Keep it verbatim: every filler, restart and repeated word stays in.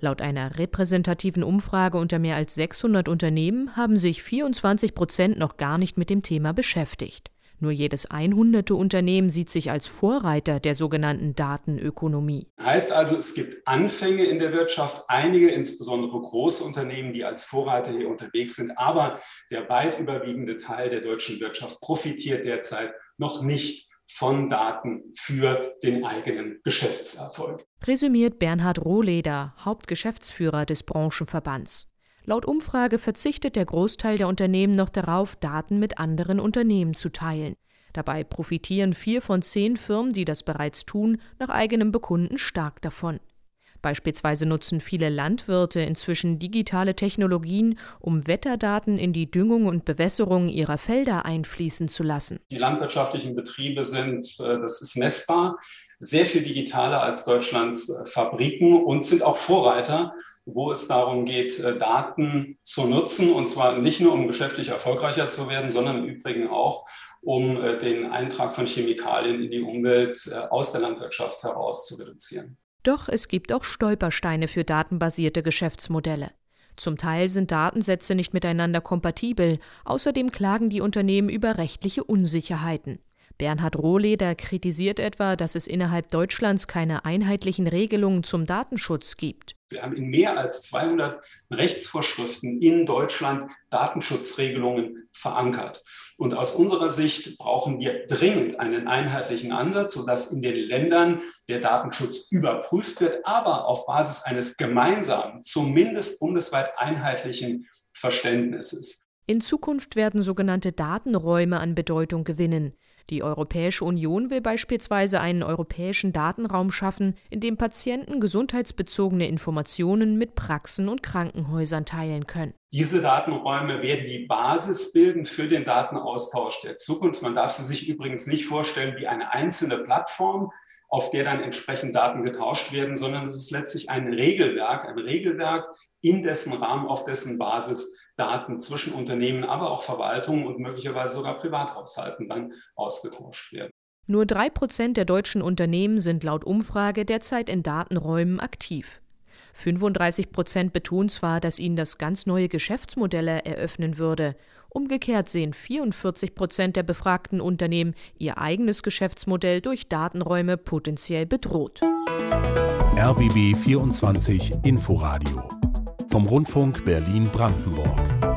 Laut einer repräsentativen Umfrage unter mehr als sechshundert Unternehmen haben sich vierundzwanzig Prozent noch gar nicht mit dem Thema beschäftigt. Nur jedes hundertste Unternehmen sieht sich als Vorreiter der sogenannten Datenökonomie. Heißt also, es gibt Anfänge in der Wirtschaft, einige, insbesondere große Unternehmen, die als Vorreiter hier unterwegs sind. Aber der weit überwiegende Teil der deutschen Wirtschaft profitiert derzeit noch nicht von Daten für den eigenen Geschäftserfolg. Resümiert Bernhard Rohleder, Hauptgeschäftsführer des Branchenverbands. Laut Umfrage verzichtet der Großteil der Unternehmen noch darauf, Daten mit anderen Unternehmen zu teilen. Dabei profitieren vier von zehn Firmen, die das bereits tun, nach eigenem Bekunden stark davon. Beispielsweise nutzen viele Landwirte inzwischen digitale Technologien, um Wetterdaten in die Düngung und Bewässerung ihrer Felder einfließen zu lassen. Die landwirtschaftlichen Betriebe sind, das ist messbar, sehr viel digitaler als Deutschlands Fabriken und sind auch Vorreiter, wo es darum geht, Daten zu nutzen, und zwar nicht nur, um geschäftlich erfolgreicher zu werden, sondern im Übrigen auch, um den Eintrag von Chemikalien in die Umwelt aus der Landwirtschaft heraus zu reduzieren. Doch es gibt auch Stolpersteine für datenbasierte Geschäftsmodelle. Zum Teil sind Datensätze nicht miteinander kompatibel. Außerdem klagen die Unternehmen über rechtliche Unsicherheiten. Bernhard Rohleder kritisiert etwa, dass es innerhalb Deutschlands keine einheitlichen Regelungen zum Datenschutz gibt. Wir haben in mehr als zweihundert Rechtsvorschriften in Deutschland Datenschutzregelungen verankert. Und aus unserer Sicht brauchen wir dringend einen einheitlichen Ansatz, sodass in den Ländern der Datenschutz überprüft wird, aber auf Basis eines gemeinsamen, zumindest bundesweit einheitlichen Verständnisses. In Zukunft werden sogenannte Datenräume an Bedeutung gewinnen. Die Europäische Union will beispielsweise einen europäischen Datenraum schaffen, in dem Patienten gesundheitsbezogene Informationen mit Praxen und Krankenhäusern teilen können. Diese Datenräume werden die Basis bilden für den Datenaustausch der Zukunft. Man darf sie sich übrigens nicht vorstellen wie eine einzelne Plattform, auf der dann entsprechend Daten getauscht werden, sondern es ist letztlich ein Regelwerk, ein Regelwerk, in dessen Rahmen, auf dessen Basis Daten zwischen Unternehmen, aber auch Verwaltungen und möglicherweise sogar Privathaushalten dann ausgetauscht werden. Nur drei Prozent der deutschen Unternehmen sind laut Umfrage derzeit in Datenräumen aktiv. fünfunddreißig Prozent betonen zwar, dass ihnen das ganz neue Geschäftsmodelle eröffnen würde. Umgekehrt sehen vierundvierzig Prozent der befragten Unternehmen ihr eigenes Geschäftsmodell durch Datenräume potenziell bedroht. R B B vierundzwanzig Inforadio vom Rundfunk Berlin-Brandenburg.